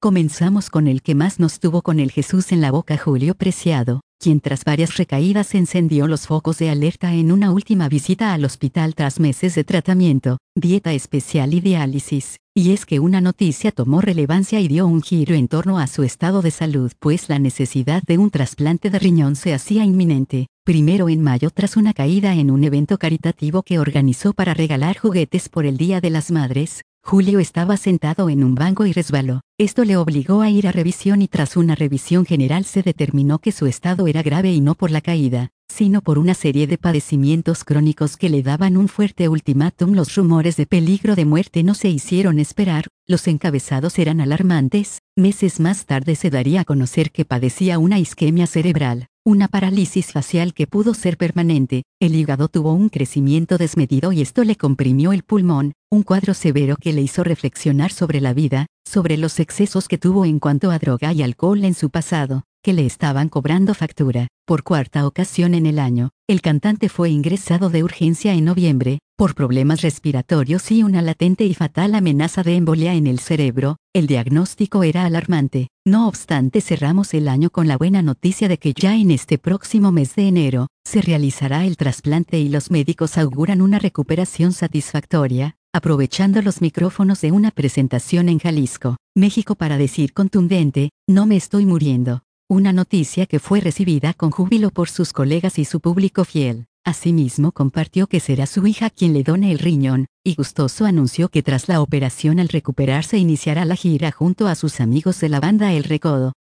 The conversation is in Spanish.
Comenzamos con el que más nos tuvo con el Jesús en la boca, Julio Preciado, quien tras varias recaídas encendió los focos de alerta en una última visita al hospital tras meses de tratamiento, dieta especial y diálisis. Y es que una noticia tomó relevancia y dio un giro en torno a su estado de salud, pues la necesidad de un trasplante de riñón se hacía inminente. Primero en mayo, tras una caída en un evento caritativo que organizó para regalar juguetes por el Día de las Madres, Julio estaba sentado en un banco y resbaló. Esto le obligó a ir a revisión y tras una revisión general se determinó que su estado era grave y no por la caída, sino por una serie de padecimientos crónicos que le daban un fuerte ultimátum. Los rumores de peligro de muerte no se hicieron esperar, los encabezados eran alarmantes. Meses más tarde se daría a conocer que padecía una isquemia cerebral, una parálisis facial que pudo ser permanente, el hígado tuvo un crecimiento desmedido y esto le comprimió el pulmón, un cuadro severo que le hizo reflexionar sobre la vida, sobre los excesos que tuvo en cuanto a droga y alcohol en su pasado, que le estaban cobrando factura. Por cuarta ocasión en el año, el cantante fue ingresado de urgencia en noviembre, por problemas respiratorios y una latente y fatal amenaza de embolia en el cerebro. El diagnóstico era alarmante. No obstante, cerramos el año con la buena noticia de que ya en este próximo mes de enero, se realizará el trasplante y los médicos auguran una recuperación satisfactoria, aprovechando los micrófonos de una presentación en Jalisco, México, para decir contundente: no me estoy muriendo. Una noticia que fue recibida con júbilo por sus colegas y su público fiel. Asimismo compartió que será su hija quien le done el riñón, y gustoso anunció que tras la operación, al recuperarse, iniciará la gira junto a sus amigos de la banda El Recodo.